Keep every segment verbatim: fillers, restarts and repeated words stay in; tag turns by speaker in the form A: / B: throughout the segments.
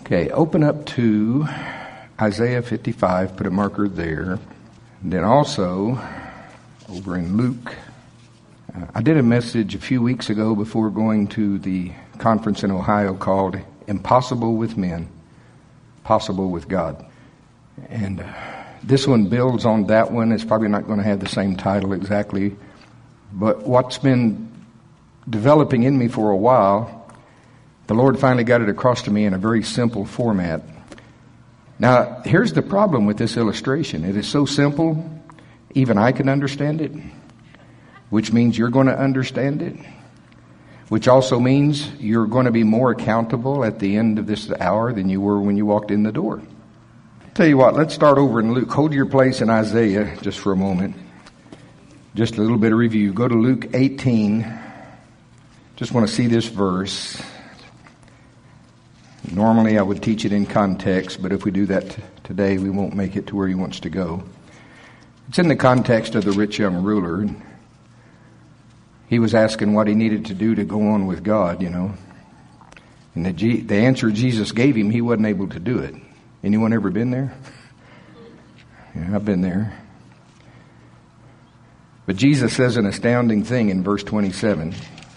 A: Okay, open up to Isaiah fifty-five, put a marker there. And then also over in Luke. Uh, I did a message a few weeks ago before going to the conference in Ohio called Impossible with Men, Possible with God. And uh, this one builds on that one. It's probably not going to have the same title exactly. But what's been developing in me for a while, the Lord finally got it across to me in a very simple format. Now, here's the problem with this illustration. It is so simple, even I can understand it, which means you're going to understand it, which also means you're going to be more accountable at the end of this hour than you were when you walked in the door. Tell you what, let's start over in Luke. Hold your place in Isaiah just for a moment. Just a little bit of review. Go to Luke eighteen. Just want to see this verse. Normally I would teach it in context, but if we do that t- today, we won't make it to where he wants to go. It's in the context of the rich young ruler. He was asking what he needed to do to go on with God, you know. And the, G- the answer Jesus gave him, he wasn't able to do it. Anyone ever been there? Yeah, I've been there. But Jesus says an astounding thing in verse twenty-seven.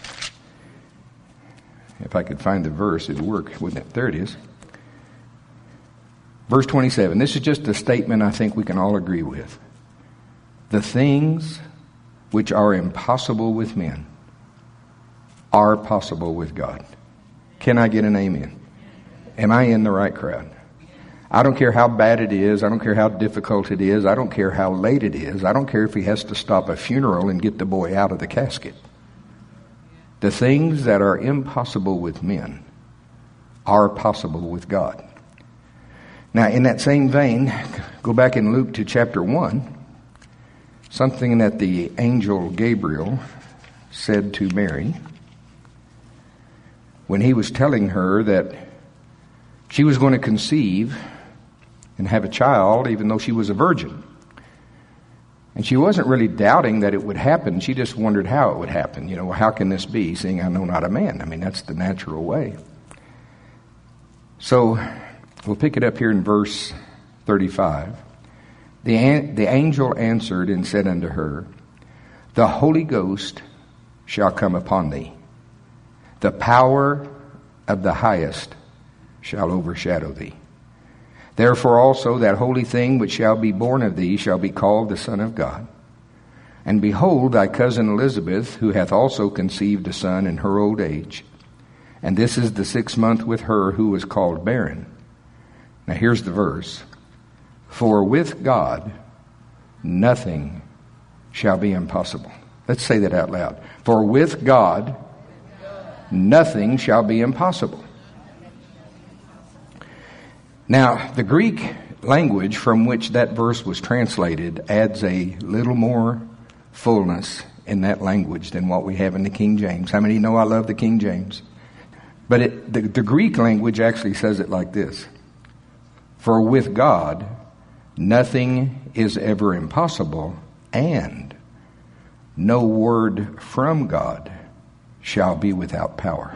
A: If I could find the verse, it'd work, wouldn't it? There it is. Verse twenty-seven. This is just a statement I think we can all agree with. The things which are impossible with men are possible with God. Can I get an amen? Am I in the right crowd? I don't care how bad it is. I don't care how difficult it is. I don't care how late it is. I don't care if he has to stop a funeral and get the boy out of the casket. The things that are impossible with men are possible with God. Now, in that same vein, go back in Luke to chapter one. Something that the angel Gabriel said to Mary when he was telling her that she was going to conceive and have a child even though she was a virgin. And she wasn't really doubting that it would happen. She just wondered how it would happen. You know, how can this be, seeing I know not a man? I mean, that's the natural way. So we'll pick it up here in verse thirty-five. The, an- the angel answered and said unto her, The Holy Ghost shall come upon thee. The power of the highest shall overshadow thee. Therefore also that holy thing which shall be born of thee shall be called the Son of God. And behold, thy cousin Elizabeth, who hath also conceived a son in her old age. And this is the sixth month with her who was called barren. Now here's the verse. For with God nothing shall be impossible. Let's say that out loud. For with God nothing shall be impossible. Now, the Greek language from which that verse was translated adds a little more fullness in that language than what we have in the King James. How many know I love the King James? But it, the, the Greek language actually says it like this. For with God, nothing is ever impossible, and no word from God shall be without power.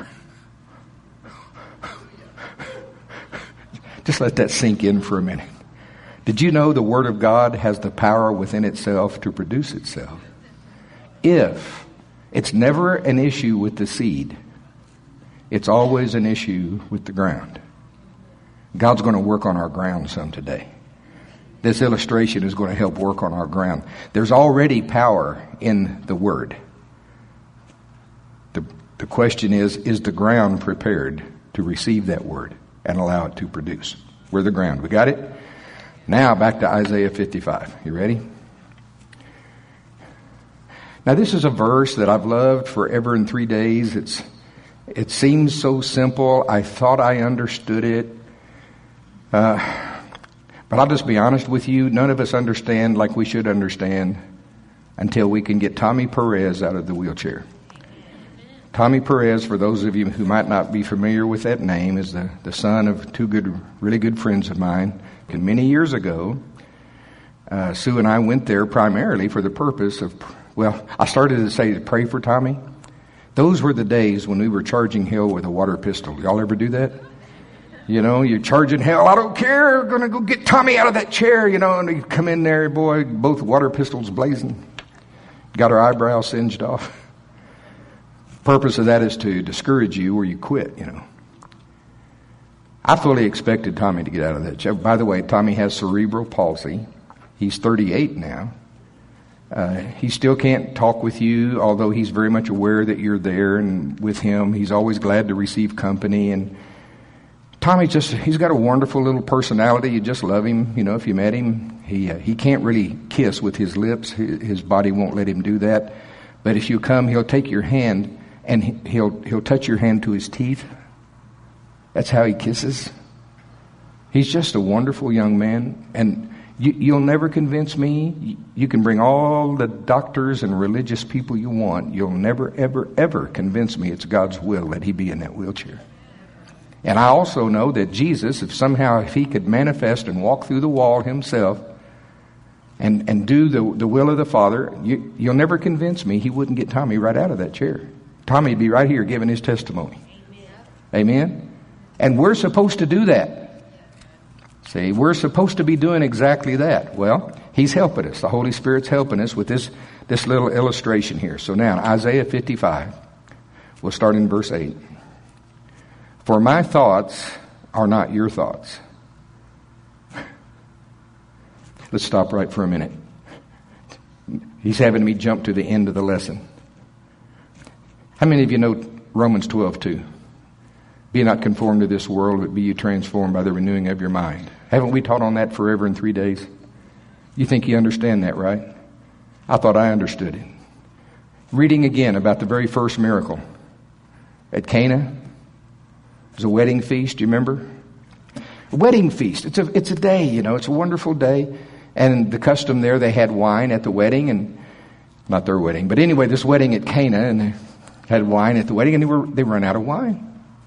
A: Just let that sink in for a minute. Did you know the Word of God has the power within itself to produce itself? If it's never an issue with the seed, it's always an issue with the ground. God's going to work on our ground some today. This illustration is going to help work on our ground. There's already power in the Word. The, the question is, is the ground prepared to receive that Word and allow it to produce? We're the ground. We got it? Now back to Isaiah fifty-five. You ready? Now this is a verse that I've loved forever and three days. It's it seems so simple. I thought I understood it. Uh, but I'll just be honest with you. None of us understand like we should understand until we can get Tommy Perez out of the wheelchair. Tommy Perez, for those of you who might not be familiar with that name, is the, the son of two good, really good friends of mine. And many years ago, uh, Sue and I went there primarily for the purpose of, well, I started to say to pray for Tommy. Those were the days when we were charging hell with a water pistol. Y'all ever do that? You know, you're charging hell. I don't care. Going to go get Tommy out of that chair, you know. And you come in there, boy, both water pistols blazing. Got her eyebrows singed off. Purpose of that is to discourage you or you quit, you know. I fully expected Tommy to get out of that chair. By the way, Tommy has cerebral palsy. He's thirty-eight now. Uh, he still can't talk with you, although he's very much aware that you're there and with him. He's always glad to receive company. And Tommy just, he's got a wonderful little personality. You just love him. You know, if you met him, he uh, he can't really kiss with his lips. His, his body won't let him do that. But if you come, he'll take your hand and he, he'll he'll touch your hand to his teeth. That's how he kisses. He's just a wonderful young man. And you, you'll never convince me. You can bring all the doctors and religious people you want. You'll never, ever, ever convince me it's God's will that he be in that wheelchair. And I also know that Jesus, if somehow if he could manifest and walk through the wall himself and, and do the, the will of the Father, you, you'll never convince me he wouldn't get Tommy right out of that chair. Tommy would be right here giving his testimony. Amen? Amen? And we're supposed to do that. See, we're supposed to be doing exactly that. Well, he's helping us. The Holy Spirit's helping us with this, this little illustration here. So now, Isaiah fifty-five. We'll start in verse eight. For my thoughts are not your thoughts. Let's stop right for a minute. He's having me jump to the end of the lesson. How many of you know Romans twelve two? Be not conformed to this world, but be you transformed by the renewing of your mind. Haven't we taught on that forever in three days? You think you understand that, right? I thought I understood it. Reading again about the very first miracle at Cana. It was a wedding feast, do you remember? A wedding feast. It's a, it's a day, you know, it's a wonderful day. And the custom there, they had wine at the wedding, and not their wedding, but anyway, this wedding at Cana, and they had wine at the wedding, and they were they ran out of wine.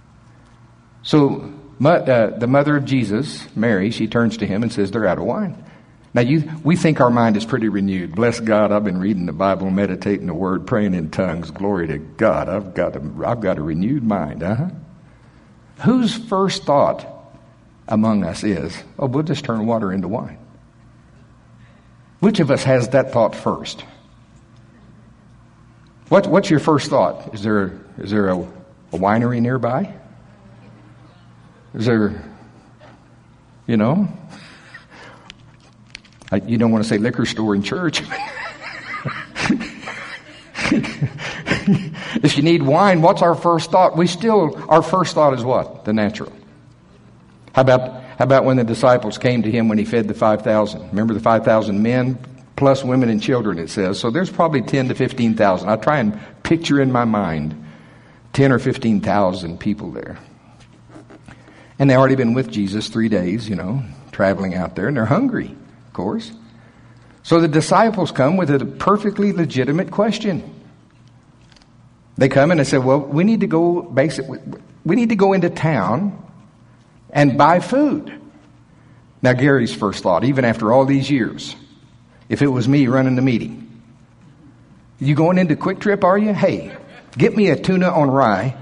A: So uh, the mother of Jesus, Mary, she turns to him and says, they're out of wine. Now, you, we think our mind is pretty renewed. Bless God, I've been reading the Bible, meditating the Word, praying in tongues. Glory to God, I've got a, I've got a renewed mind. Uh-huh. Whose first thought among us is, oh, we'll just turn water into wine? Which of us has that thought first? What, what's your first thought? Is there, is there a, a winery nearby? Is there, you know, I, you don't want to say liquor store in church. If you need wine, what's our first thought? We still, our first thought is what? The natural. How about, how about when the disciples came to him when he fed the five thousand? Remember the five thousand men plus women and children, it says. So there's probably ten to fifteen thousand. I try and picture in my mind ten or fifteen thousand people there. And they've already been with Jesus three days, you know, traveling out there, and they're hungry, of course. So the disciples come with a perfectly legitimate question. They come and they say, well, we need to go basic, we need to go into town and buy food. Now, Gary's first thought, even after all these years, if it was me running the meeting, you going into Quick Trip, are you? Hey, get me a tuna on rye.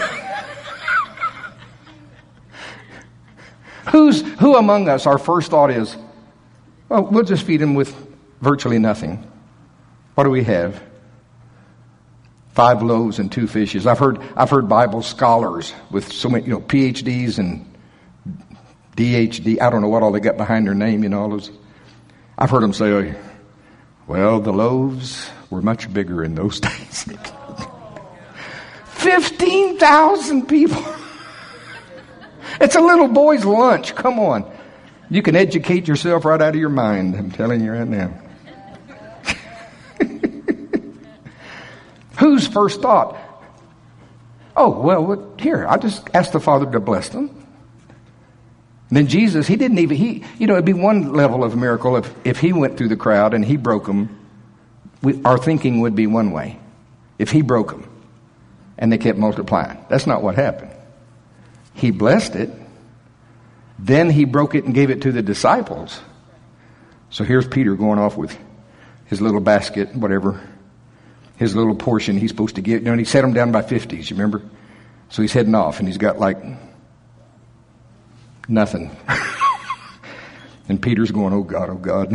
A: Who's, who among us, our first thought is, well, we'll just feed him with virtually nothing. What do we have? Five loaves and two fishes. I've heard, I've heard Bible scholars with so many, you know, P H Ds and D H D. I don't know what all they got behind their name, you know, all those. I've heard them say, well, the loaves were much bigger in those days. fifteen thousand people. It's a little boy's lunch. Come on. You can educate yourself right out of your mind. I'm telling you right now. Whose first thought? Oh, well, what, here, I just asked the Father to bless them. And then Jesus, he didn't even, he, you know, it'd be one level of miracle if, if he went through the crowd and he broke them. We, our thinking would be one way. If he broke them and they kept multiplying. That's not what happened. He blessed it. Then he broke it and gave it to the disciples. So here's Peter going off with his little basket, whatever, his little portion he's supposed to give. You know, and he set them down by fifties, you remember? So he's heading off and he's got like Nothing. And Peter's going, oh God, oh God.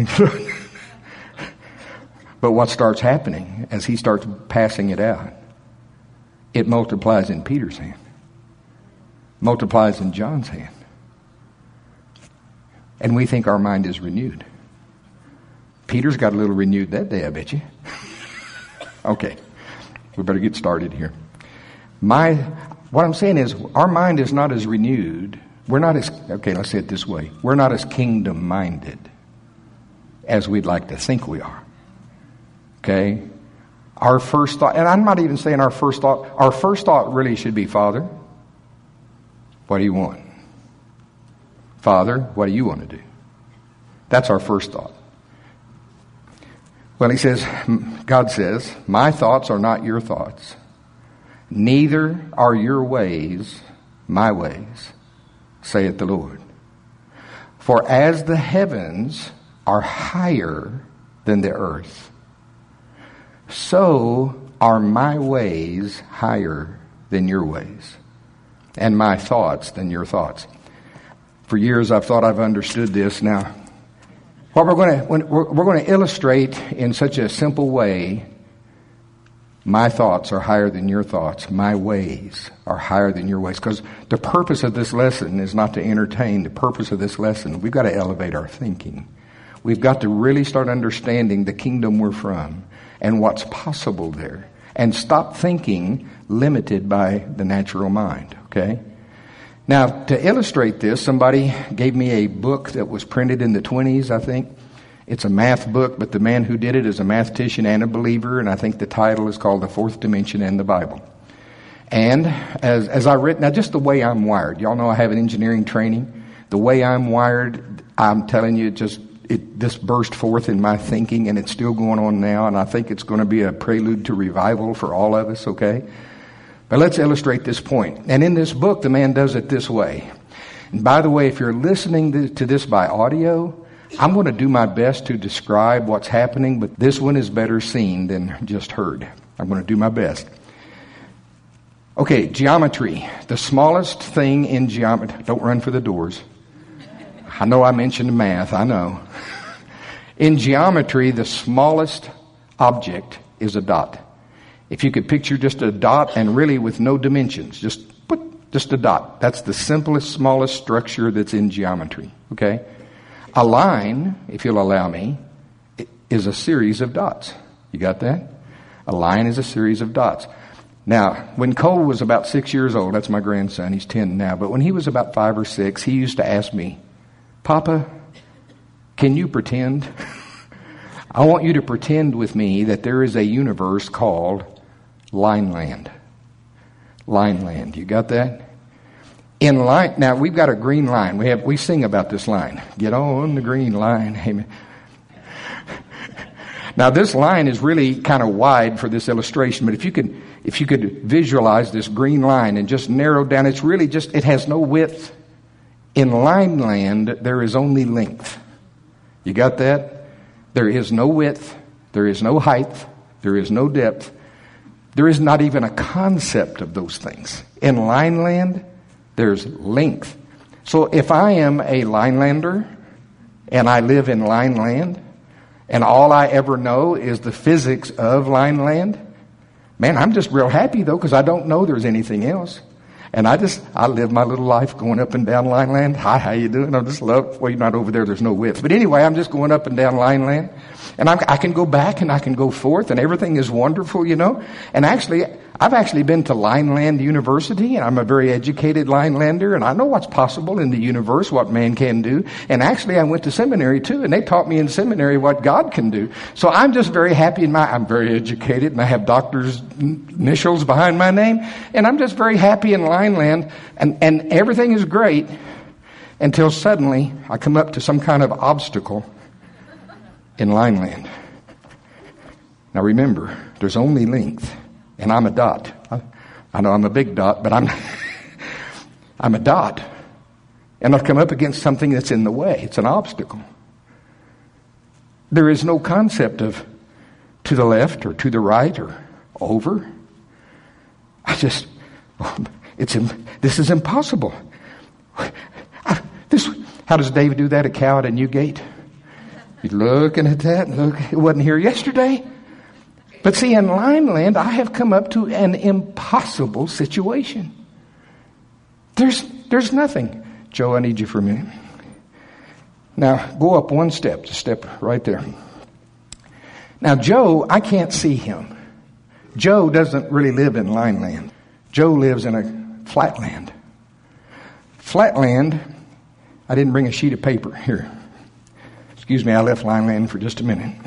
A: But what starts happening as he starts passing it out, it multiplies in Peter's hand, multiplies in John's hand. And we think our mind is renewed. Peter's got a little renewed that day, I bet you. Okay, we better get started here. My, what I'm saying is, our mind is not as renewed. We're not as, okay, let's say it this way. We're not as kingdom-minded as we'd like to think we are. Okay? Our first thought, and I'm not even saying our first thought, our first thought really should be, Father, what do you want? Father, what do you want to do? That's our first thought. Well, he says, God says, my thoughts are not your thoughts. Neither are your ways my ways, saith the Lord. For as the heavens are higher than the earth, so are my ways higher than your ways, and my thoughts than your thoughts. For years I've thought I've understood this. Now, what we're going to we're, we're going to illustrate in such a simple way, my thoughts are higher than your thoughts. My ways are higher than your ways. Because the purpose of this lesson is not to entertain. The purpose of this lesson, we've got to elevate our thinking. We've got to really start understanding the kingdom we're from and what's possible there. And stop thinking limited by the natural mind, okay? Now, to illustrate this, somebody gave me a book that was printed in the twenties, I think. It's a math book, but the man who did it is a mathematician and a believer, and I think the title is called The Fourth Dimension and the Bible. And as as I read, now just the way I'm wired, y'all know I have an engineering training. The way I'm wired, I'm telling you, it just it this burst forth in my thinking, and it's still going on now, and I think it's going to be a prelude to revival for all of us, okay? But let's illustrate this point. And in this book, the man does it this way. And by the way, if you're listening to this by audio, I'm going to do my best to describe what's happening, but this one is better seen than just heard. I'm going to do my best. Okay, geometry. The smallest thing in geometry. Don't run for the doors. I know I mentioned math. I know. In geometry, the smallest object is a dot. If you could picture just a dot and really with no dimensions, just put just a dot. That's the simplest, smallest structure that's in geometry. Okay? A line, if you'll allow me, is a series of dots. You got that? A line is a series of dots. Now, when Cole was about six years old, that's my grandson, he's ten now, but when he was about five or six, he used to ask me, Papa, can you pretend? I want you to pretend with me that there is a universe called Lineland. Lineland. You got that? In line, now we've got a green line. We have we sing about this line. Get on the green line. Amen. Now this line is really kind of wide for this illustration, but if you could if you could visualize this green line and just narrow down, it's really just it has no width. In Lineland, there is only length. You got that? There is no width, there is no height, there is no depth. There is not even a concept of those things. In Lineland, there's length. So if I am a Linelander and I live in Lineland and all I ever know is the physics of Lineland, man, I'm just real happy though because I don't know there's anything else. And I just, I live my little life going up and down Lineland. Hi, how you doing? I just love, well, you're not over there, there's no width. But anyway, I'm just going up and down Lineland. And I'm, I can go back and I can go forth and everything is wonderful, you know. And actually, I've actually been to Lineland University and I'm a very educated Linelander and I know what's possible in the universe, what man can do. And actually, I went to seminary too and they taught me in seminary what God can do. So I'm just very happy in my, I'm very educated and I have doctor's initials behind my name. And I'm just very happy in Lineland and, and everything is great until suddenly I come up to some kind of obstacle in Lineland. Now remember, there's only length, and I'm a dot. I, I know I'm a big dot, but I'm I'm a dot. And I've come up against something that's in the way. It's an obstacle. There is no concept of to the left or to the right or over. I just, it's this is impossible. I, How does David do that? A cow at a new gate? He's looking at that. Look, it wasn't here yesterday. But see, in Lineland, I have come up to an impossible situation. There's, there's nothing. Joe, I need you for a minute. Now, go up one step, just step right there. Now, Joe, I can't see him. Joe doesn't really live in Lineland. Joe lives in a flatland. Flatland, I didn't bring a sheet of paper. Here. Excuse me, I left Lineland for just a minute.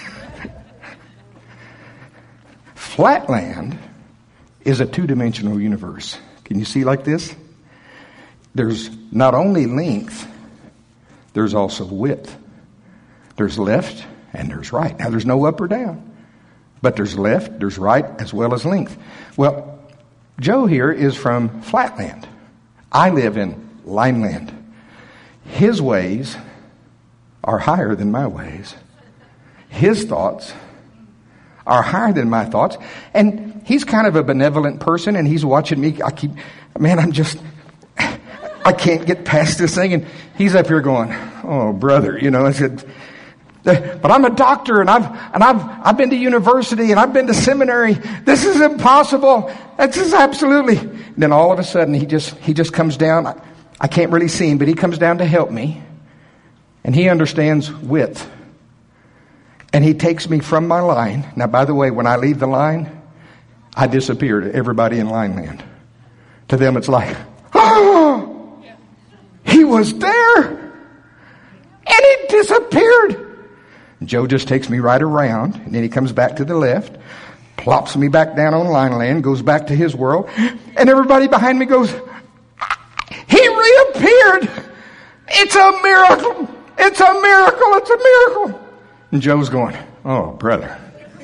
A: Flatland is a two-dimensional universe. Can you see like this? There's not only length, there's also width. There's left and there's right. Now, there's no up or down, but there's left, there's right, as well as length. Well, Joe here is from Flatland. I live in Lineland. His ways are higher than my ways. His thoughts are higher than my thoughts. And he's kind of a benevolent person, and he's watching me. I keep, man, I'm just, I can't get past this thing. And he's up here going, oh, brother, you know, I said, but I'm a doctor, and I've, and I've, I've been to university, and I've been to seminary. This is impossible. This is absolutely. And then all of a sudden, he just, he just comes down. I, I can't really see him, but he comes down to help me. And he understands width. And he takes me from my line. Now, by the way, when I leave the line, I disappear to everybody in Lineland. To them, it's like, oh, he was there. And he disappeared. Joe just takes me right around. And then he comes back to the left. Plops me back down on Lineland. Goes back to his world. And everybody behind me goes, he reappeared. It's a miracle. It's a miracle. It's a miracle. And Joe's going, oh, brother.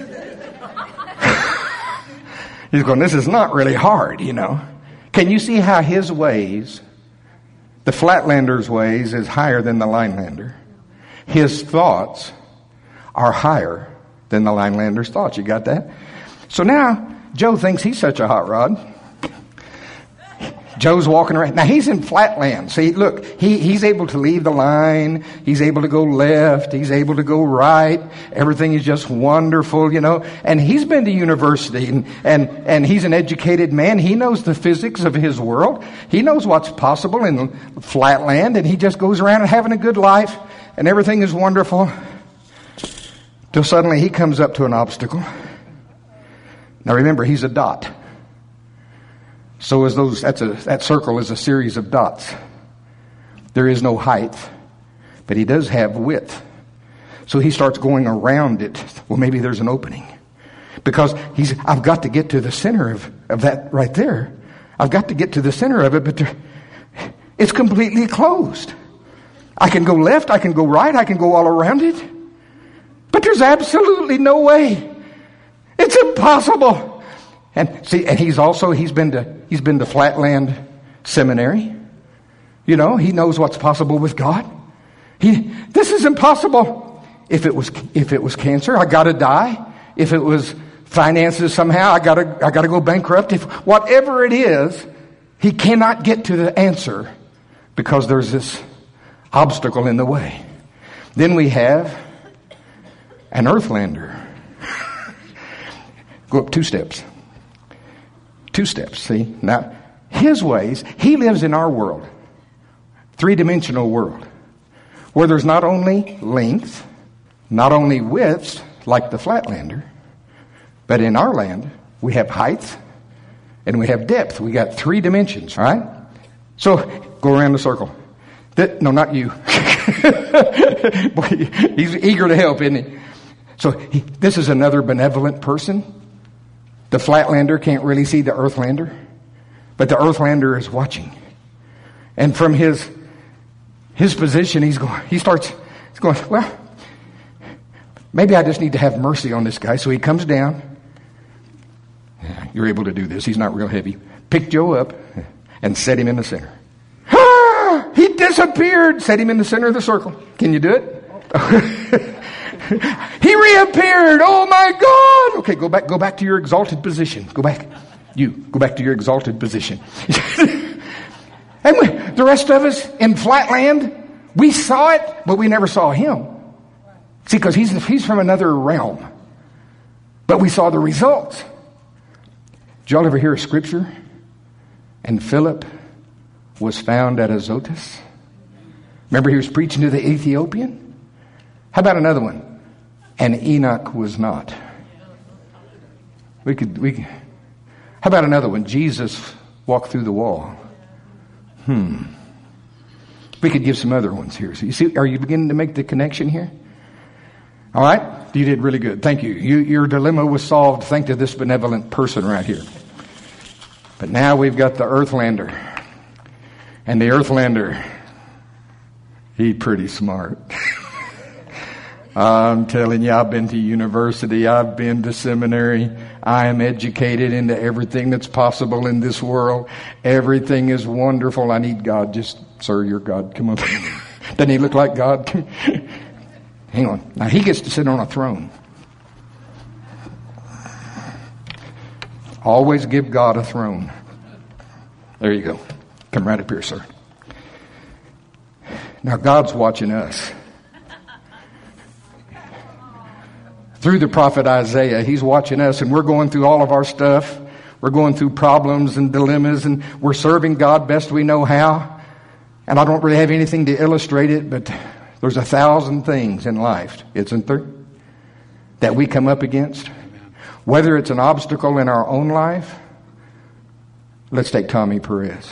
A: He's going, this is not really hard, you know. Can you see how his ways, the Flatlander's ways, is higher than the Linelander? His thoughts are higher than the Linelander's thoughts. You got that? So now, Joe thinks he's such a hot rod. Joe's walking around. Now, he's in Flatland. See, look, he, he's able to leave the line. He's able to go left. He's able to go right. Everything is just wonderful, you know. And he's been to university, and, and, and he's an educated man. He knows the physics of his world. He knows what's possible in Flatland, and he just goes around and having a good life, and everything is wonderful. Till suddenly he comes up to an obstacle. Now, remember, he's a dot. So as those, that's a, that circle is a series of dots. There is no height, but he does have width. So he starts going around it. Well, maybe there's an opening. Because he's, I've got to get to the center of, of that right there. I've got to get to the center of it, but there, it's completely closed. I can go left, I can go right, I can go all around it. But there's absolutely no way. It's impossible. And see, and he's also, he's been to, he's been to Flatland Seminary. You know, he knows what's possible with God. He, this is impossible. If it was, if it was cancer, I gotta die. If it was finances somehow, I gotta, I gotta go bankrupt. If whatever it is, he cannot get to the answer because there's this obstacle in the way. Then we have an Earthlander. Go up two steps. Two steps, see? Now, his ways, he lives in our world. Three-dimensional world. Where there's not only length, not only width, like the Flatlander, but in our land, we have height and we have depth. We got three dimensions, all right? So, go around the circle. That, no, not you. Boy, he's eager to help, isn't he? So, he, this is another benevolent person. The Flatlander can't really see the Earthlander, but the Earthlander is watching. And from his his position, he's going. He starts. He's going. Well, maybe I just need to have mercy on this guy. So he comes down. Yeah, you're able to do this. He's not real heavy. Pick Joe up and set him in the center. Ah, he disappeared. Set him in the center of the circle. Can you do it? He reappeared. Oh my God. Okay, go back, go back to your exalted position. Go back. You, go back to your exalted position. And we, the rest of us in Flatland, We saw it, but we never saw him. See, because he's, he's from another realm. But we saw the results. Did y'all ever hear a scripture? And Philip was found at Azotus. Remember he was preaching to the Ethiopian? How about another one? And Enoch was not. We could, we could, how about another one? Jesus walked through the wall. Hmm. We could give some other ones here. So you see, are you beginning to make the connection here? All right? You did really good. Thank you. you. Your dilemma was solved thanks to this benevolent person right here. But now we've got the Earthlander. And the Earthlander, he's pretty smart. I'm telling you, I've been to university. I've been to seminary. I am educated into everything that's possible in this world. Everything is wonderful. I need God. Just, sir, you're God. Come on. Doesn't he look like God? Hang on. Now, he gets to sit on a throne. Always give God a throne. There you go. Come right up here, sir. Now, God's watching us. Through the prophet Isaiah, he's watching us, and we're going through all of our stuff. We're going through problems and dilemmas, and we're serving God best we know how. And I don't really have anything to illustrate it, but there's a thousand things in life, isn't there, that we come up against. Whether it's an obstacle in our own life. Let's take Tommy Perez.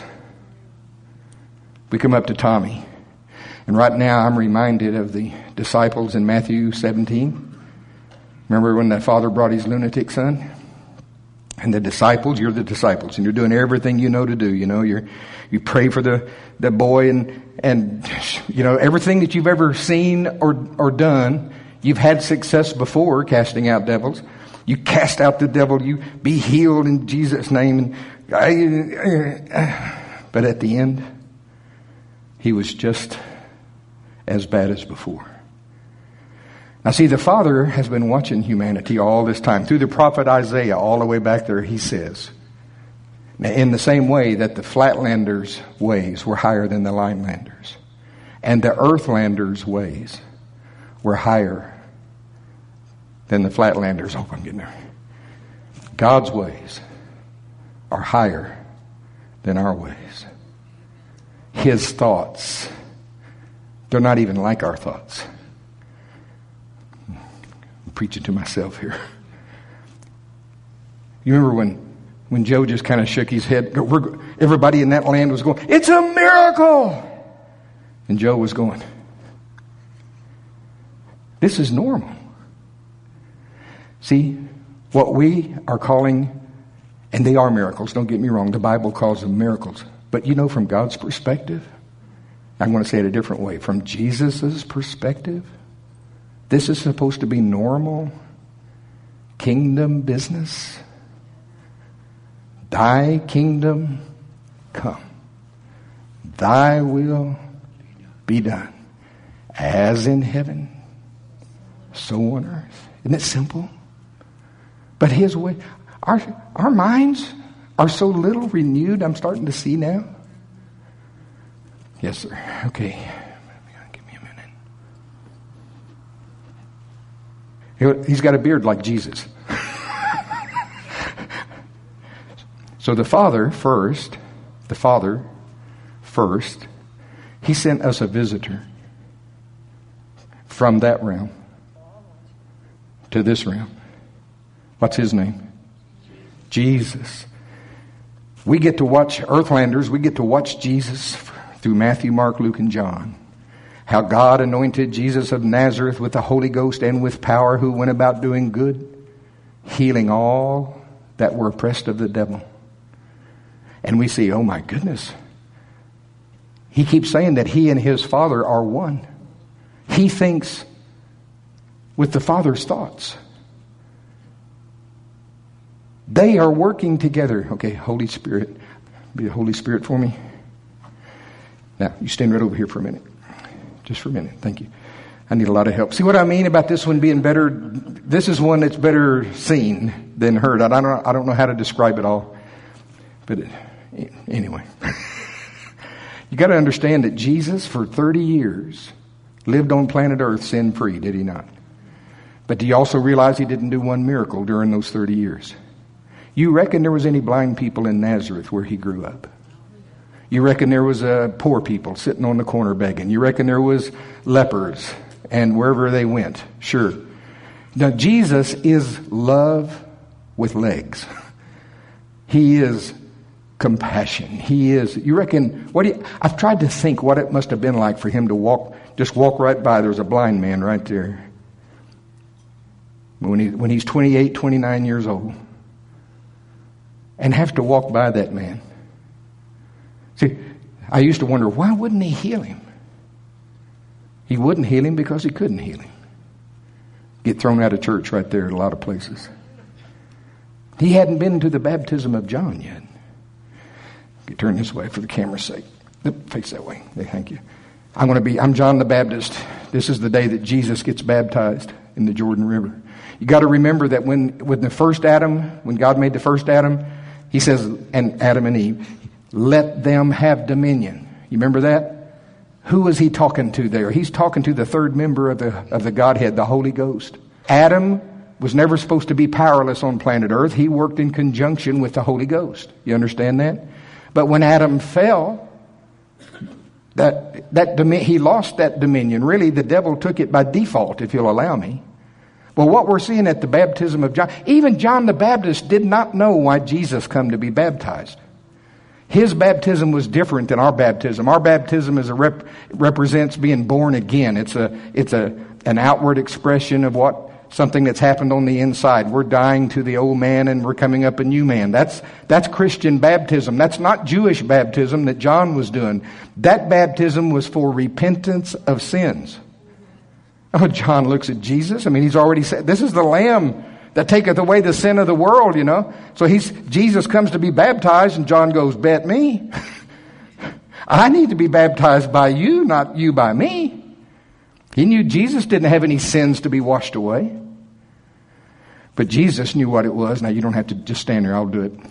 A: We come up to Tommy. And right now I'm reminded of the disciples in Matthew seventeen. Remember when that father brought his lunatic son? And the disciples, you're the disciples, and you're doing everything you know to do. You know, you're, you pray for the, the boy, and, and, you know, everything that you've ever seen or, or done, you've had success before casting out devils. You cast out the devil, you be healed in Jesus' name. And, but at the end, he was just as bad as before. Now see, the Father has been watching humanity all this time. Through the prophet Isaiah, all the way back there, he says, in the same way that the Flatlanders' ways were higher than the Linelanders, and the Earthlanders' ways were higher than the Flatlanders. Oh, I'm getting there. God's ways are higher than our ways. His thoughts, they're not even like our thoughts. Preaching to myself here. You remember when, when Joe just kind of shook his head? We're, everybody in that land was going, "It's a miracle!" And Joe was going, "This is normal." See, what we are calling, and they are miracles, don't get me wrong, the Bible calls them miracles. But you know, from God's perspective, I'm going to say it a different way. From Jesus' perspective, this is supposed to be normal kingdom business. Thy kingdom come. Thy will be done. As in heaven, so on earth. Isn't it simple? But his way, our, our minds are so little renewed, I'm starting to see now. Yes, sir. Okay. He's got a beard like Jesus. So the Father first, the Father first, he sent us a visitor from that realm to this realm. What's his name? Jesus. We get to watch Earthlanders, we get to watch Jesus through Matthew, Mark, Luke, and John. How God anointed Jesus of Nazareth with the Holy Ghost and with power, who went about doing good, healing all that were oppressed of the devil. And we see, oh my goodness. He keeps saying that he and his Father are one. He thinks with the Father's thoughts. They are working together. Okay, Holy Spirit. Be the Holy Spirit for me. Now, you stand right over here for a minute. Just for a minute. Thank you. I need a lot of help. See what I mean about this one being better? This is one that's better seen than heard. I don't know, I don't know how to describe it all. But it, anyway. You got to understand that Jesus, for thirty years, lived on planet Earth sin-free, did he not? But do you also realize he didn't do one miracle during those thirty years? You reckon there was any blind people in Nazareth where he grew up? You reckon there was uh, poor people sitting on the corner begging? You reckon there was lepers and wherever they went? Sure. Now, Jesus is love with legs. He is compassion. He is, you reckon, what do you, I've tried to think what it must have been like for him to walk, just walk right by. There was a blind man right there. When, he, when he's twenty-eight, twenty-nine years old. And have to walk by that man. See, I used to wonder, why wouldn't he heal him? He wouldn't heal him because he couldn't heal him. Get thrown out of church right there at a lot of places. He hadn't been to the baptism of John yet. You turn this way for the camera's sake. Face that way. Thank you. I'm going to be, I'm John the Baptist. This is the day that Jesus gets baptized in the Jordan River. You got to remember that when, when the first Adam, when God made the first Adam, he says, and Adam and Eve, let them have dominion. You remember that? Who was he talking to there? He's talking to the third member of the of the Godhead, the Holy Ghost. Adam was never supposed to be powerless on planet Earth. He worked in conjunction with the Holy Ghost. You understand that? But when Adam fell, that that domi- he lost that dominion. Really, the devil took it by default, if you'll allow me. Well, what we're seeing at the baptism of John, even John the Baptist did not know why Jesus come to be baptized. His baptism was different than our baptism. Our baptism is a rep, represents being born again. It's a it's a an outward expression of what something that's happened on the inside. We're dying to the old man and we're coming up a new man. That's that's Christian baptism. That's not Jewish baptism that John was doing. That baptism was for repentance of sins. Oh, John looks at Jesus. I mean, he's already said, this is the Lamb that taketh away the sin of the world, you know. So he's Jesus comes to be baptized, and John goes, bet me. I need to be baptized by you, not you by me. He knew Jesus didn't have any sins to be washed away. But Jesus knew what it was. Now, you don't have to just stand there. I'll do it.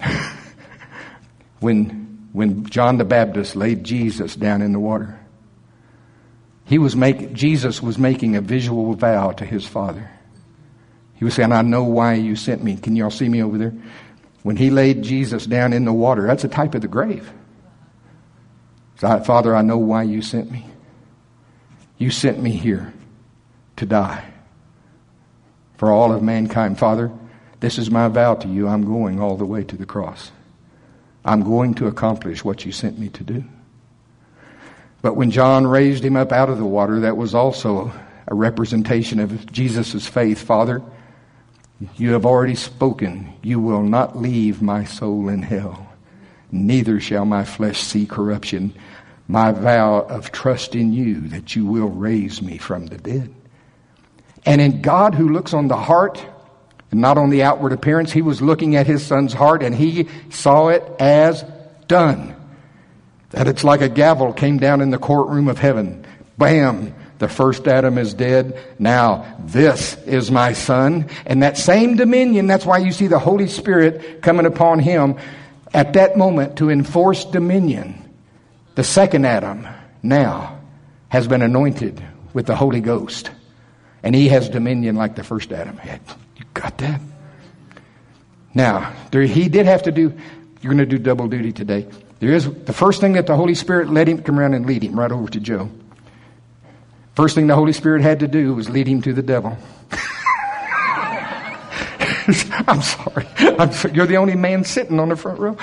A: when, when John the Baptist laid Jesus down in the water, He was making, Jesus was making a visual vow to his Father. He was saying, I know why you sent me. Can y'all see me over there? When he laid Jesus down in the water, that's a type of the grave. So, Father, I know why you sent me. You sent me here to die for all of mankind. Father, this is my vow to you. I'm going all the way to the cross. I'm going to accomplish what you sent me to do. But when John raised him up out of the water, that was also a representation of Jesus' faith. Father, you have already spoken. You will not leave my soul in hell. Neither shall my flesh see corruption. My vow of trust in you that you will raise me from the dead. And in God who looks on the heart and not on the outward appearance, he was looking at his son's heart and he saw it as done. That it's like a gavel came down in the courtroom of heaven. Bam! The first Adam is dead. Now, this is my son. And that same dominion, that's why you see the Holy Spirit coming upon him at that moment to enforce dominion. The second Adam now has been anointed with the Holy Ghost. And he has dominion like the first Adam had. You got that? Now, there, he did have to do, you're going to do double duty today. There is the first thing that the Holy Spirit led him, come around and lead him right over to Joe. First thing the Holy Spirit had to do was lead him to the devil. I'm sorry. I'm sorry. You're the only man sitting on the front row.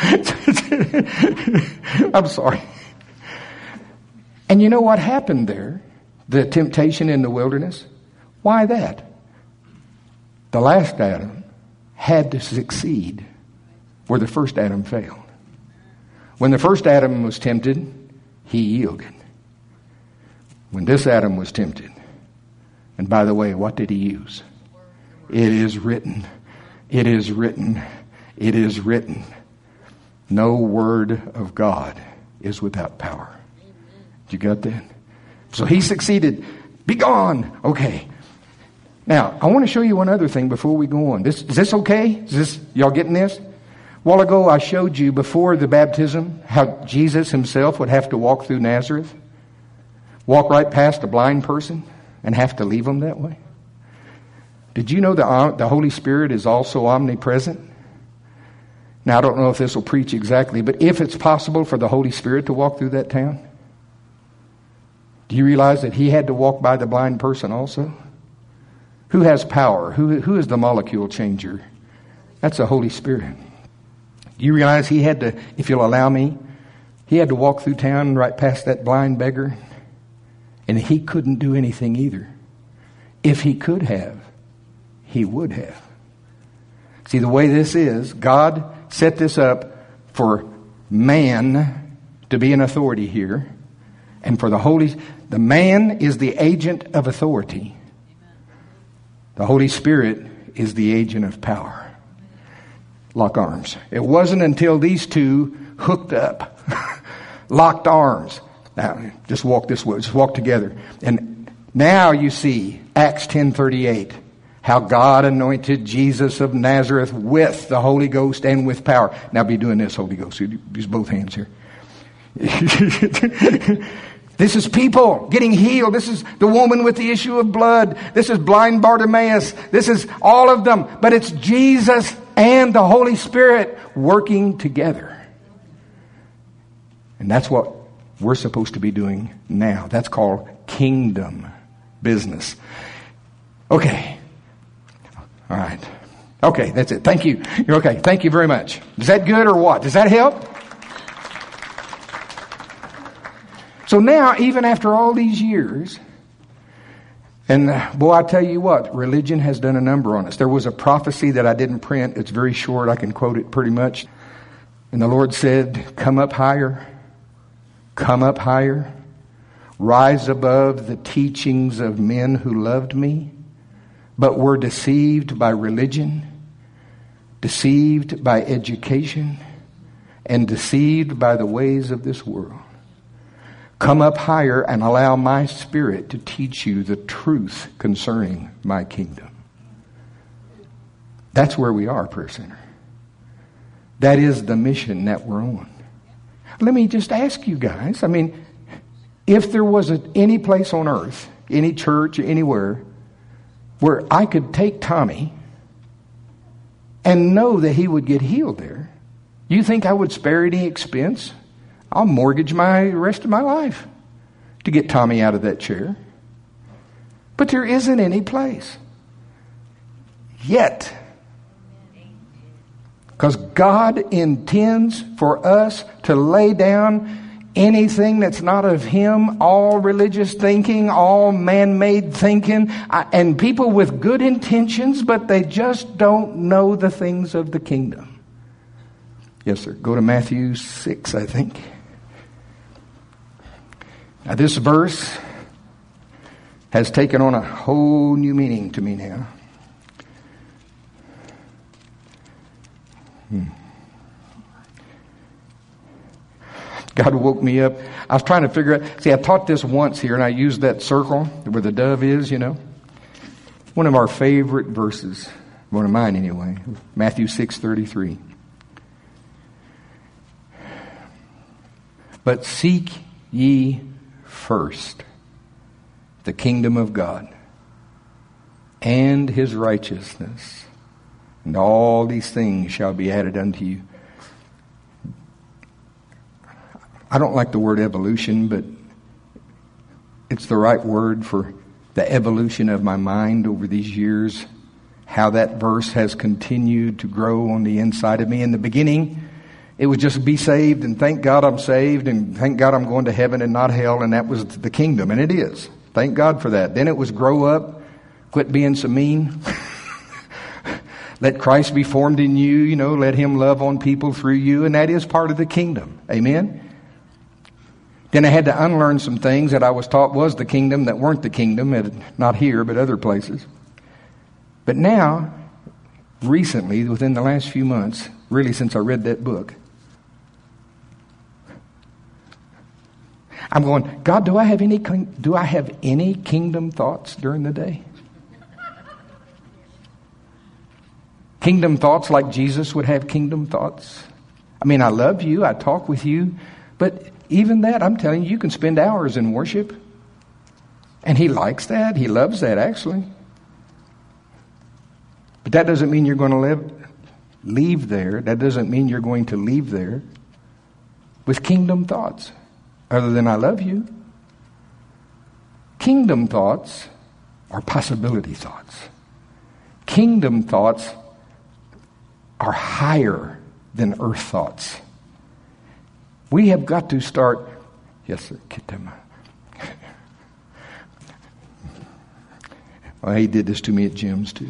A: I'm sorry. And you know what happened there? The temptation in the wilderness? Why that? The last Adam had to succeed where the first Adam failed. When the first Adam was tempted, he yielded. When this Adam was tempted, and by the way, what did he use? It is written. It is written. It is written. No word of God is without power. You got that? So he succeeded. Be gone. Okay. Now, I want to show you one other thing before we go on. This, is this okay? Is this, y'all getting this? A while ago I showed you before the baptism how Jesus himself would have to walk through Nazareth, walk right past a blind person, and have to leave them that way. Did you know the, the Holy Spirit is also omnipresent? Now, I don't know if this will preach exactly, but if it's possible for the Holy Spirit to walk through that town, do you realize that he had to walk by the blind person also? Who has power? Who, who is the molecule changer? That's the Holy Spirit. Do you realize he had to, if you'll allow me, he had to walk through town right past that blind beggar, and he couldn't do anything either. If he could have, he would have. See, the way this is, God set this up for man to be an authority here, and for the Holy, the man is the agent of authority. The Holy Spirit is the agent of power. Lock arms. It wasn't until these two hooked up, locked arms. Now, just walk this way. Just walk together. And now you see Acts ten thirty-eight, how God anointed Jesus of Nazareth with the Holy Ghost and with power. Now be doing this, Holy Ghost. Use both hands here. This is people getting healed. This is the woman with the issue of blood. This is blind Bartimaeus. This is all of them. But it's Jesus and the Holy Spirit working together. And that's what we're supposed to be doing now. That's called kingdom business. Okay. All right. Okay, that's it. Thank you. You're okay. Thank you very much. Is that good or what? Does that help? So now, even after all these years, and uh, boy, I tell you what, religion has done a number on us. There was a prophecy that I didn't print. It's very short. I can quote it pretty much. And the Lord said, come up higher, come up higher, rise above the teachings of men who loved me, but were deceived by religion, deceived by education, and deceived by the ways of this world. Come up higher and allow my Spirit to teach you the truth concerning my kingdom. That's where we are, Prayer Center. That is the mission that we're on. Let me just ask you guys, I mean, if there was a, any place on earth, any church, anywhere, where I could take Tommy and know that he would get healed there, you think I would spare any expense? I'll mortgage my rest of my life to get Tommy out of that chair. But there isn't any place yet. Because God intends for us to lay down anything that's not of Him, all religious thinking, all man-made thinking, and people with good intentions, but they just don't know the things of the kingdom. Yes, sir. Go to Matthew six, I think. Now, this verse has taken on a whole new meaning to me now. Hmm. God woke me up. I was trying to figure out. See, I taught this once here, and I used that circle where the dove is, you know. One of our favorite verses, one of mine anyway, Matthew six thirty-three. But seek ye first the kingdom of God and His righteousness, and all these things shall be added unto you. I don't like the word evolution, but it's the right word for the evolution of my mind over these years, how that verse has continued to grow on the inside of me. In the beginning, it was just be saved and thank God I'm saved and thank God I'm going to heaven and not hell, and that was the kingdom, and it is. Thank God for that. Then it was grow up, quit being so mean. Let Christ be formed in you, you know, let Him love on people through you, and that is part of the kingdom. Amen? Then I had to unlearn some things that I was taught was the kingdom that weren't the kingdom, not here, but other places. But now, recently, within the last few months, really since I read that book, I'm going, God, do I have any do I have any kingdom thoughts during the day? Kingdom thoughts like Jesus would have kingdom thoughts. I mean, I love you, I talk with you, but even that, I'm telling you, you can spend hours in worship. And he likes that. He loves that, actually. But that doesn't mean you're going to live, leave there. That doesn't mean you're going to leave there with kingdom thoughts, other than I love you. Kingdom thoughts are possibility thoughts. Kingdom thoughts are higher than earth thoughts. We have got to start. Yes, sir. Well, he did this to me at gyms too.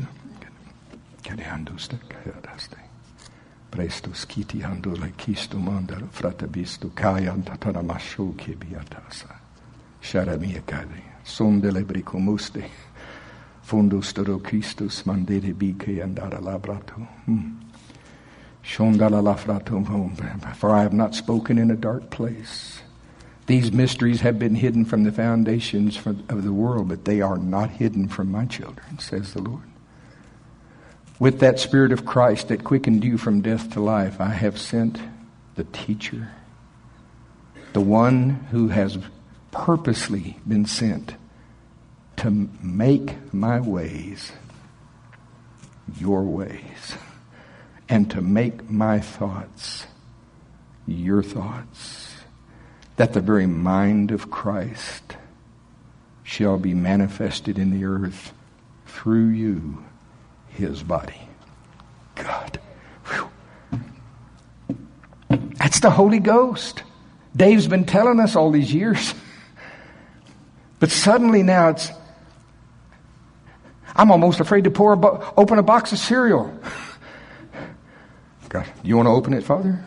A: For I have not spoken in a dark place. These mysteries have been hidden from the foundations of the world, but they are not hidden from my children, says the Lord. With that Spirit of Christ that quickened you from death to life, I have sent the teacher, the one who has purposely been sent to make my ways your ways, and to make my thoughts your thoughts, that the very mind of Christ shall be manifested in the earth through you, his body. God. Whew. That's the Holy Ghost. Dave's been telling us all these years. But suddenly now it's, I'm almost afraid to pour a bo- open a box of cereal. God, you want to open it, Father?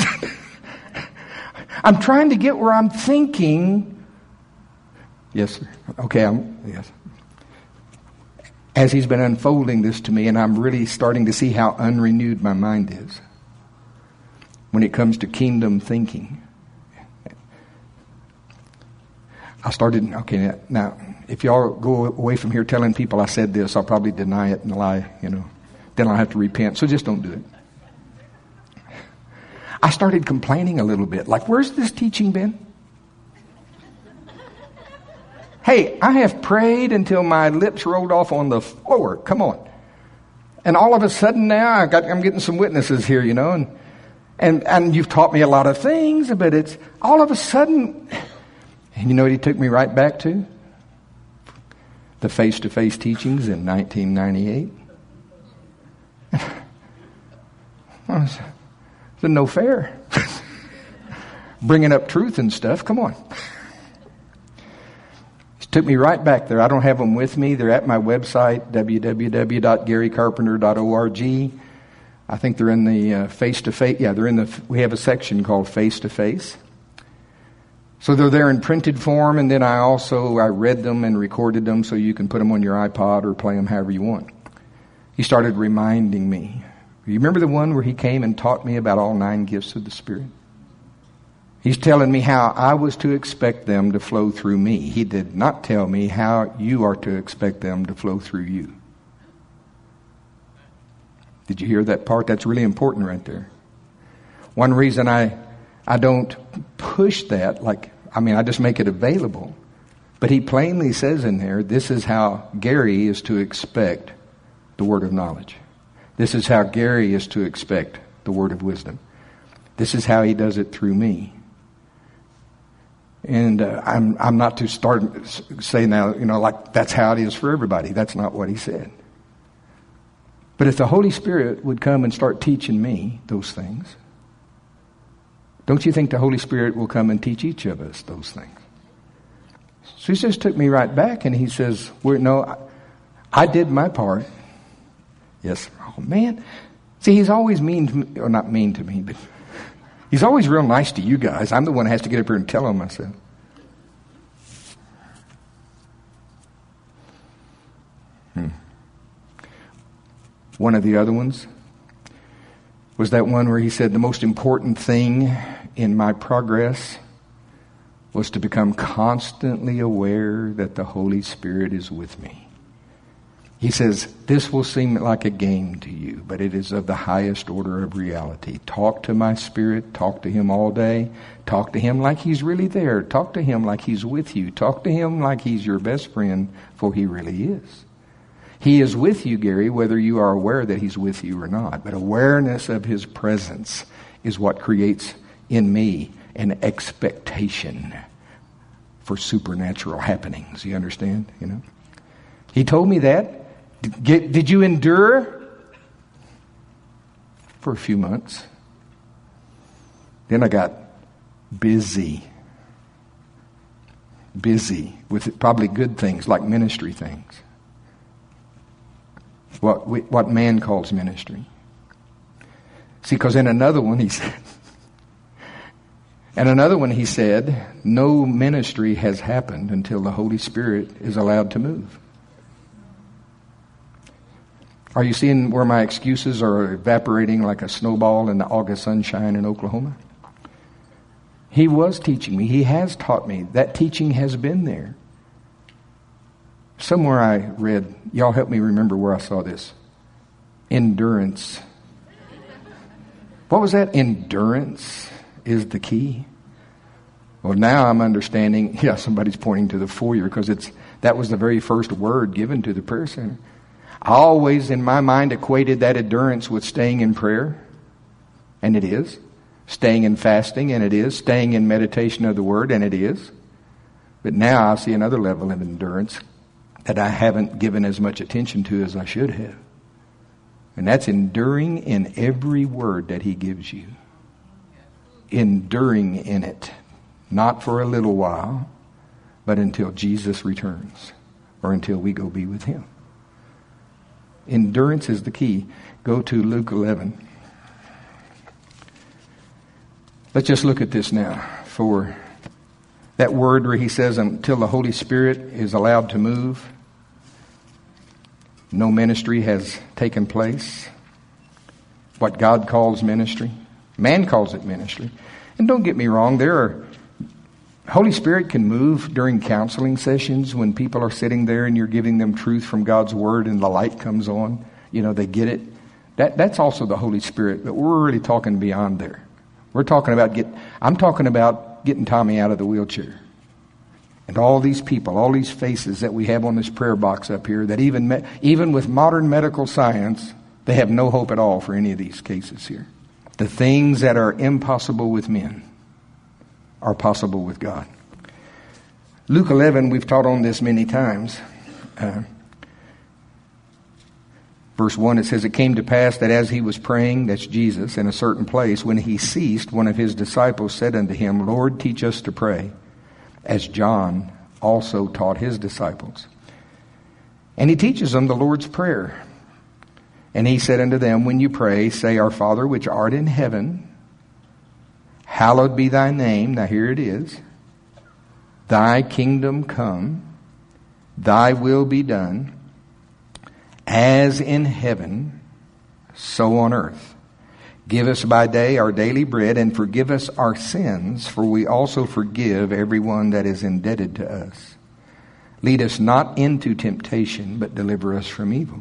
A: I'm trying to get where I'm thinking. Yes, sir. Okay, I'm, yes. As he's been unfolding this to me, and I'm really starting to see how unrenewed my mind is when it comes to kingdom thinking. I started, okay, now, if y'all go away from here telling people I said this, I'll probably deny it and lie, you know. Then I'll have to repent, so just don't do it. I started complaining a little bit, like, where's this teaching been? Hey, I have prayed until my lips rolled off on the floor. Come on. And all of a sudden now, I got, I'm getting some witnesses here, you know, and, and, and you've taught me a lot of things, but it's all of a sudden, and you know what he took me right back to? The face-to-face teachings in nineteen ninety-eight. It's no fair. Bringing up truth and stuff, come on. Took me right back there. I don't have them with me. They're at my website, w w w dot gary carpenter dot org. I think they're in the uh, face-to-face. Yeah, they're in the. We have a section called face-to-face. So they're there in printed form, and then I also I read them and recorded them, so you can put them on your iPod or play them however you want. He started reminding me. You remember the one where he came and taught me about all nine gifts of the Spirit? He's telling me how I was to expect them to flow through me. He did not tell me how you are to expect them to flow through you. Did you hear that part? That's really important right there. One reason I I don't push that, like, I mean, I just make it available. But he plainly says in there, this is how Gary is to expect the word of knowledge. This is how Gary is to expect the word of wisdom. This is how he does it through me. And uh, I'm I'm not to start saying now, you know, like that's how it is for everybody. That's not what he said. But if the Holy Spirit would come and start teaching me those things, don't you think the Holy Spirit will come and teach each of us those things? So he just took me right back, and he says, "We're no, I, I did my part." Yes. Oh man, see, he's always mean to me, or not mean to me, but. He's always real nice to you guys. I'm the one who has to get up here and tell him myself. Hmm. One of the other ones was that one where he said the most important thing in my progress was to become constantly aware that the Holy Spirit is with me. He says, this will seem like a game to you, but it is of the highest order of reality. Talk to my spirit. Talk to him all day. Talk to him like he's really there. Talk to him like he's with you. Talk to him like he's your best friend, for he really is. He is with you, Gary, whether you are aware that he's with you or not. But awareness of his presence is what creates in me an expectation for supernatural happenings. You understand? You know? He told me that. Did, did you endure? For a few months. Then I got busy. Busy with probably good things like ministry things. What we, what man calls ministry. See, because in another one he said, and another one he said, no ministry has happened until the Holy Spirit is allowed to move. Are you seeing where my excuses are evaporating like a snowball in the August sunshine in Oklahoma? He was teaching me. He has taught me. That teaching has been there. Somewhere I read, y'all help me remember where I saw this. Endurance. What was that? Endurance is the key. Well, now I'm understanding, yeah, somebody's pointing to the foyer because it's that was the very first word given to the prayer center. I always, in my mind, equated that endurance with staying in prayer, and it is. Staying in fasting, and it is. Staying in meditation of the Word, and it is. But now I see another level of endurance that I haven't given as much attention to as I should have. And that's enduring in every word that He gives you. Enduring in it. Not for a little while, but until Jesus returns, or until we go be with Him. Endurance is the key. Go to Luke eleven. Let's just look at this now. For that word where he says, until the Holy Spirit is allowed to move, no ministry has taken place. What God calls ministry. Man calls it ministry. And don't get me wrong, there are Holy Spirit can move during counseling sessions when people are sitting there and you're giving them truth from God's Word and the light comes on. You know, they get it. That That's also the Holy Spirit, but we're really talking beyond there. We're talking about, get. I'm talking about getting Tommy out of the wheelchair. And all these people, all these faces that we have on this prayer box up here, that even me, even with modern medical science, they have no hope at all for any of these cases here. The things that are impossible with men are possible with God. Luke eleven, we've taught on this many times. Uh, verse one, it says, it came to pass that as he was praying, that's Jesus, in a certain place, when he ceased, one of his disciples said unto him, Lord, teach us to pray, as John also taught his disciples. And he teaches them the Lord's Prayer. And he said unto them, when you pray, say, Our Father which art in heaven, hallowed be thy name. Now here it is. Thy kingdom come, thy will be done, as in heaven, so on earth. Give us by day our daily bread, and forgive us our sins, for we also forgive everyone that is indebted to us. Lead us not into temptation, but deliver us from evil.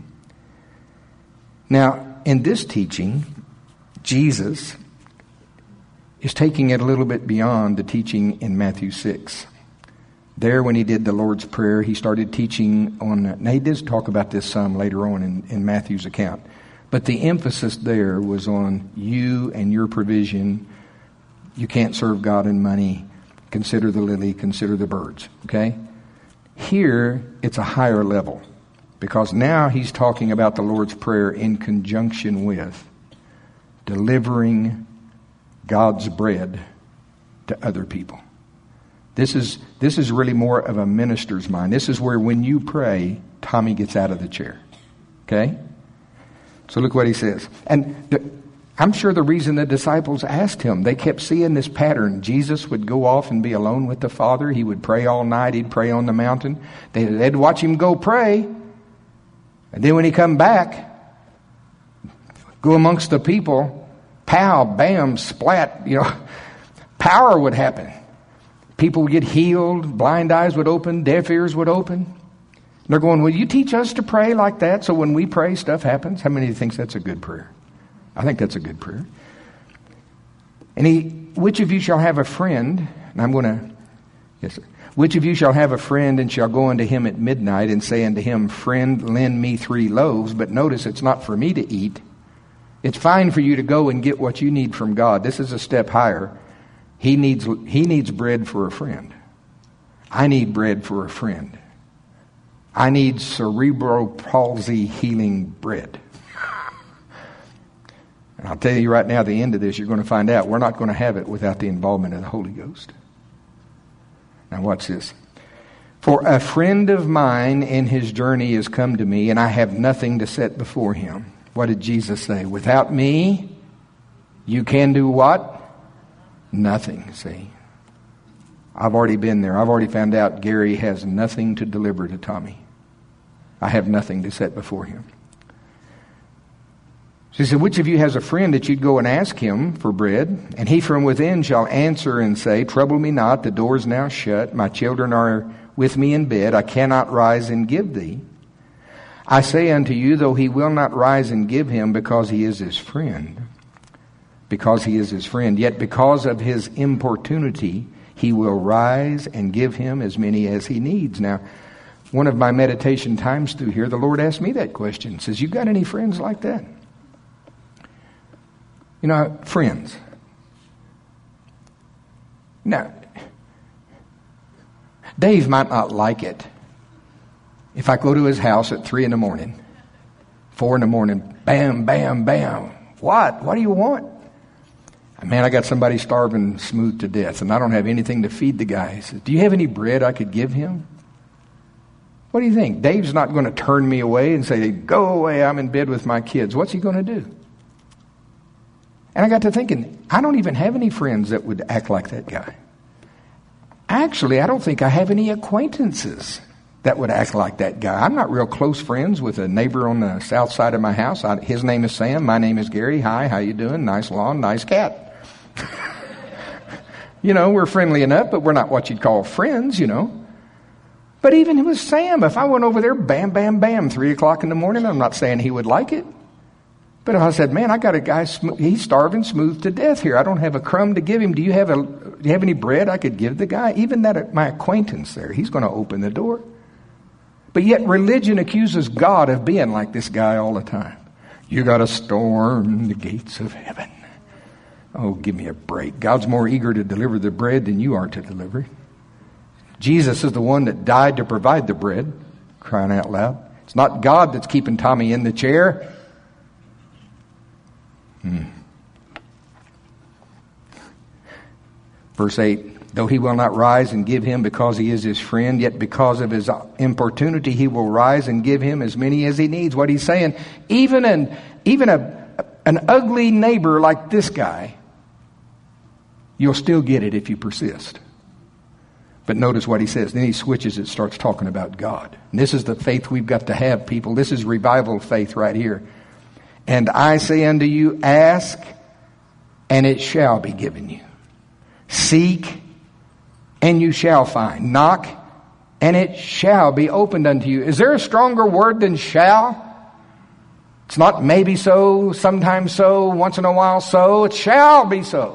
A: Now, in this teaching, Jesus is taking it a little bit beyond the teaching in Matthew six. There, when he did the Lord's Prayer, he started teaching on... Now, he did talk about this some later on in, in Matthew's account. But the emphasis there was on you and your provision. You can't serve God in money. Consider the lily, consider the birds. Okay? Here, it's a higher level. Because now he's talking about the Lord's Prayer in conjunction with delivering God's bread to other people. This is this is really more of a minister's mind. This is where when you pray, Tommy gets out of the chair. Okay? So look what he says. And the, I'm sure the reason the disciples asked him, they kept seeing this pattern. Jesus would go off and be alone with the Father. He would pray all night. He'd pray on the mountain. They, they'd watch him go pray. And then when he come back, go amongst the people, pow, bam, splat, you know, power would happen. People would get healed, blind eyes would open, deaf ears would open. They're going, will you teach us to pray like that so when we pray stuff happens? How many of you think that's a good prayer? I think that's a good prayer. And he, which of you shall have a friend, and I'm going to, yes sir. Which of you shall have a friend and shall go unto him at midnight and say unto him, friend, lend me three loaves. But notice it's not for me to eat. It's fine for you to go and get what you need from God. This is a step higher. He needs, he needs bread for a friend. I need bread for a friend. I need cerebral palsy healing bread. And I'll tell you right now, at the end of this, you're going to find out we're not going to have it without the involvement of the Holy Ghost. Now watch this. For a friend of mine in his journey has come to me, and I have nothing to set before him. What did Jesus say? Without me, you can do what? Nothing, see. I've already been there. I've already found out Gary has nothing to deliver to Tommy. I have nothing to set before him. She said, which of you has a friend that you'd go and ask him for bread? And he from within shall answer and say, trouble me not, the door is now shut. My children are with me in bed. I cannot rise and give thee. I say unto you, though he will not rise and give him because he is his friend, because he is his friend, yet because of his importunity, he will rise and give him as many as he needs. Now, one of my meditation times through here, the Lord asked me that question. He says, you got any friends like that? You know, friends. Now, Dave might not like it if I go to his house at three in the morning, four in the morning, bam, bam, bam. What? What do you want? Man, I got somebody starving smooth to death, and I don't have anything to feed the guy. He says, do you have any bread I could give him? What do you think? Dave's not going to turn me away and say, go away, I'm in bed with my kids. What's he going to do? And I got to thinking, I don't even have any friends that would act like that guy. Actually, I don't think I have any acquaintances that would act like that guy. I'm not real close friends with a neighbor on the south side of my house. I, his name is Sam. My name is Gary. Hi, how you doing? Nice lawn, nice cat. You know, we're friendly enough, but we're not what you'd call friends, you know. But even with Sam, if I went over there, bam, bam, bam, three o'clock in the morning, I'm not saying he would like it. But if I said, man, I got a guy, he's starving smooth to death here. I don't have a crumb to give him. Do you have a, do you have any bread I could give the guy? Even that, my acquaintance there, he's going to open the door. But yet religion accuses God of being like this guy all the time. You got to storm the gates of heaven. Oh, give me a break. God's more eager to deliver the bread than you are to deliver it. Jesus is the one that died to provide the bread, crying out loud. It's not God that's keeping Tommy in the chair. Hmm. Verse eight, though he will not rise and give him because he is his friend, yet because of his importunity he will rise and give him as many as he needs. What he's saying, even an, even a, an ugly neighbor like this guy, you'll still get it if you persist. But notice what he says. Then he switches it, starts talking about God. And this is the faith we've got to have, people. This is revival faith right here. And I say unto you, ask, and it shall be given you. Seek, and you shall find. Knock, and it shall be opened unto you. Is there a stronger word than shall? It's not maybe so, sometimes so, once in a while so. It shall be so.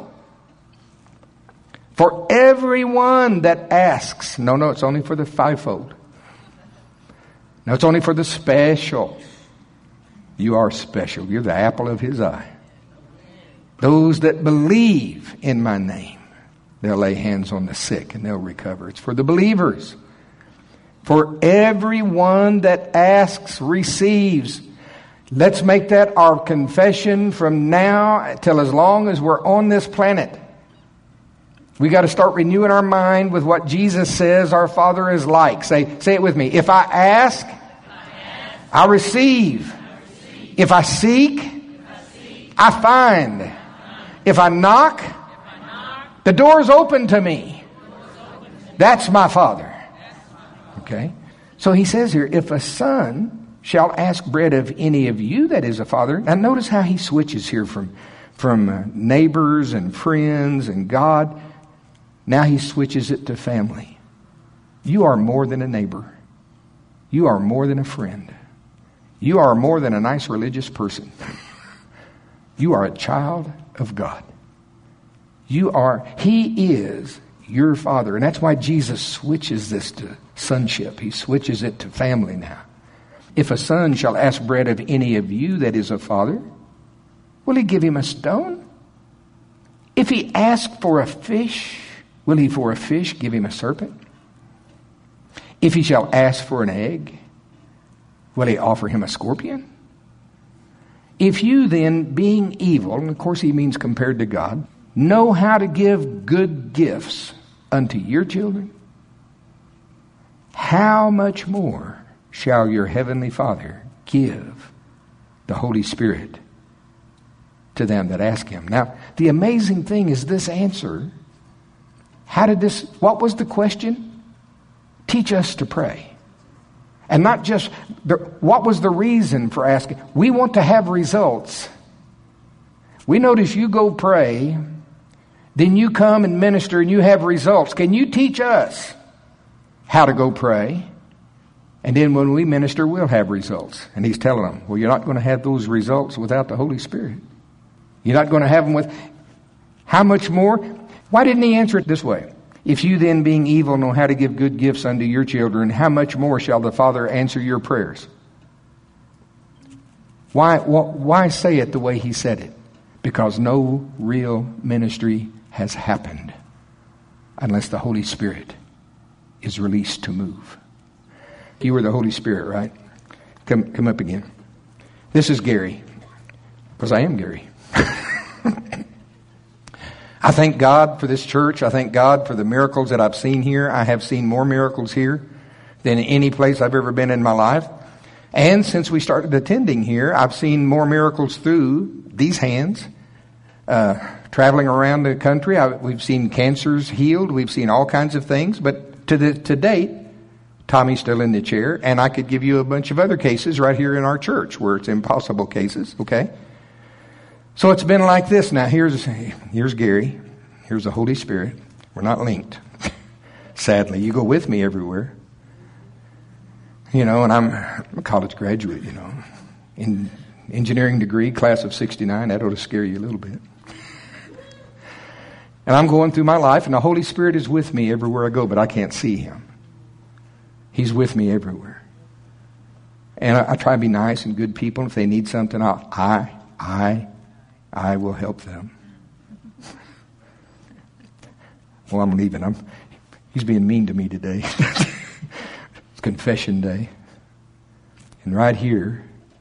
A: For everyone that asks. No, no, it's only for the fivefold. No, it's only for the special. You are special. You're the apple of his eye. Those that believe in my name, they'll lay hands on the sick and they'll recover. It's for the believers. For everyone that asks receives. Let's make that our confession from now till as long as we're on this planet. We got to start renewing our mind with what Jesus says our Father is like. Say, say it with me. If I ask, if I, ask I, receive. I receive. If I seek, if I, seek I, find. I find. If I knock, if I knock the door is open to me. Open to me. That's my Father. That's my Father. Okay. So he says here, if a son shall ask bread of any of you that is a father. Now notice how he switches here from, from uh, neighbors and friends and God. Now he switches it to family. You are more than a neighbor. You are more than a friend. You are more than a nice religious person. You are a child of God. You are, He is your Father. And that's why Jesus switches this to sonship. He switches it to family now. If a son shall ask bread of any of you that is a father, will he give him a stone? If he ask for a fish, will he for a fish give him a serpent? If he shall ask for an egg, will he offer him a scorpion? If you then, being evil, and of course he means compared to God, know how to give good gifts unto your children, how much more shall your heavenly Father give the Holy Spirit to them that ask him? Now, the amazing thing is this answer. How did this, what was the question? Teach us to pray. And not just, the, what was the reason for asking? We want to have results. We notice you go pray, then you come and minister and you have results. Can you teach us how to go pray? And then when we minister, we'll have results. And he's telling them, well, you're not going to have those results without the Holy Spirit. You're not going to have them with, how much more? Why didn't he answer it this way? If you then, being evil, know how to give good gifts unto your children, how much more shall the Father answer your prayers? Why, why say it the way he said it? Because no real ministry has happened unless the Holy Spirit is released to move. You were the Holy Spirit, right? Come, come up again. This is Gary, because I am Gary. I thank God for this church. I thank God for the miracles that I've seen here. I have seen more miracles here than any place I've ever been in my life. And since we started attending here, I've seen more miracles through these hands. Uh, traveling around the country, I, we've seen cancers healed. We've seen all kinds of things. But to the to date, Tommy's still in the chair. And I could give you a bunch of other cases right here in our church where it's impossible cases. Okay? So it's been like this. Now here's here's Gary. Here's the Holy Spirit. We're not linked. Sadly, you go with me everywhere. You know, and I'm a college graduate, you know. In engineering degree, class of sixty-nine. That ought to scare you a little bit. And I'm going through my life, and the Holy Spirit is with me everywhere I go, but I can't see him. He's with me everywhere. And I, I try to be nice and good people. If they need something, I'll, I, I, I will help them. Well, I'm leaving. I'm, he's being mean to me today. It's confession day. And right here,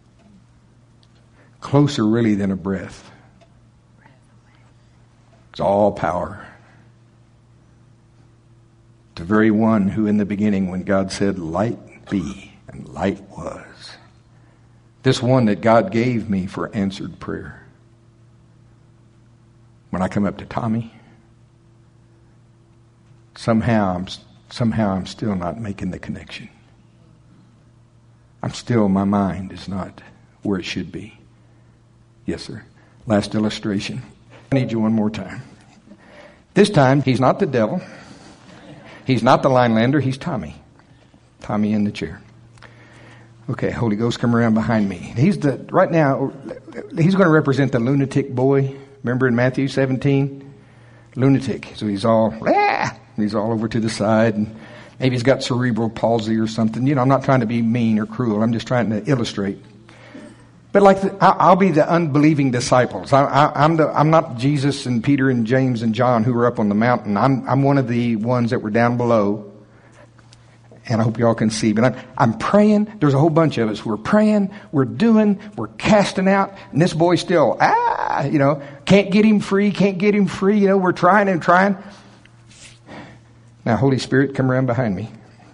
A: closer really than a breath, it's all power. The very one who in the beginning, when God said, light be, and light was. This one that God gave me for answered prayer. When I come up to Tommy, somehow I'm, somehow I'm still not making the connection. I'm still, my mind is not where it should be. Yes, sir. Last illustration. I need you one more time. This time, he's not the devil. He's not the line-lander. He's Tommy. Tommy in the chair. Okay, Holy Ghost, come around behind me. He's the, right now, he's going to represent the lunatic boy. Remember in Matthew seventeen? Lunatic. So he's all, ah, he's all over to the side. And maybe he's got cerebral palsy or something. You know, I'm not trying to be mean or cruel. I'm just trying to illustrate. But like, the, I'll be the unbelieving disciples. I, I, I'm the, I'm not Jesus and Peter and James and John who were up on the mountain. I'm, I'm one of the ones that were down below. And I hope y'all can see. But I'm, I'm praying. There's a whole bunch of us. We're praying. We're doing. We're casting out. And this boy still, ah, you know, can't get him free. Can't get him free. You know, we're trying and trying. Now, Holy Spirit, come around behind me.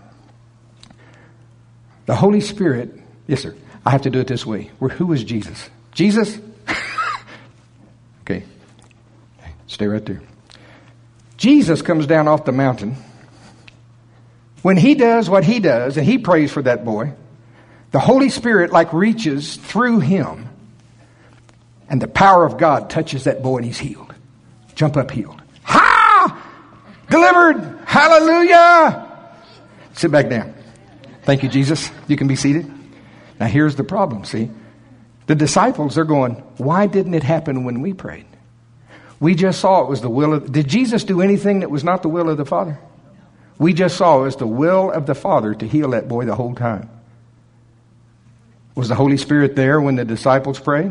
A: The Holy Spirit, yes, sir. I have to do it this way. Who is Jesus? Jesus? Okay. Stay right there. Jesus comes down off the mountain. When he does what he does, and he prays for that boy, the Holy Spirit like reaches through him, and the power of God touches that boy and he's healed. Jump up healed. Ha! Delivered! Hallelujah! Sit back down. Thank you, Jesus. You can be seated. Now here's the problem, see. The disciples are going, why didn't it happen when we prayed? We just saw it was the will of... Did Jesus do anything that was not the will of the Father? We just saw it was the will of the Father to heal that boy the whole time. Was the Holy Spirit there when the disciples prayed?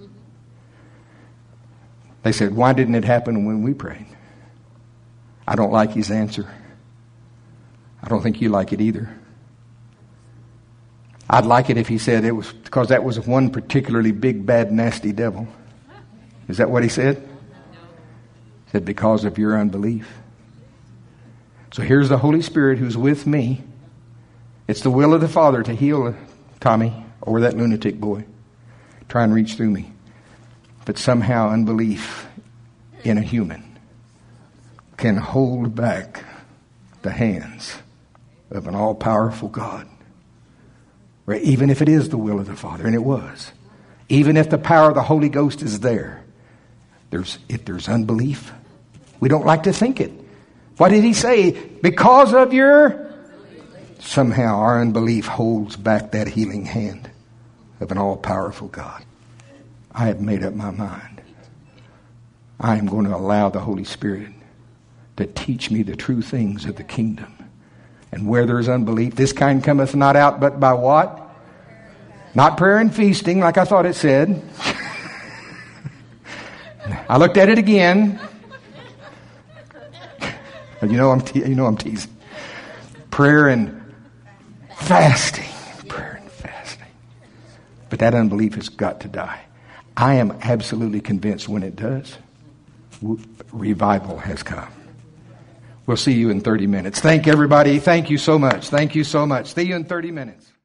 A: They said, why didn't it happen when we prayed? I don't like his answer. I don't think you like it either. I'd like it if he said it was because that was one particularly big, bad, nasty devil. Is that what he said? He said, because of your unbelief. So here's the Holy Spirit who's with me. It's the will of the Father to heal Tommy or that lunatic boy. Try and reach through me. But somehow unbelief in a human can hold back the hands of an all-powerful God. Right? Even if it is the will of the Father, and it was. Even if the power of the Holy Ghost is there, there's if there's unbelief, we don't like to think it. What did he say? Because of your... Somehow our unbelief holds back that healing hand of an all-powerful God. I have made up my mind. I am going to allow the Holy Spirit to teach me the true things of the kingdom. And where there is unbelief, this kind cometh not out but by what? Not prayer and feasting, like I thought it said. I looked at it again. You know I'm te- you know I'm teasing. Prayer and fasting. Prayer and fasting. But that unbelief has got to die. I am absolutely convinced when it does, revival has come. We'll see you in thirty minutes. Thank everybody. Thank you so much. Thank you so much. See you in thirty minutes.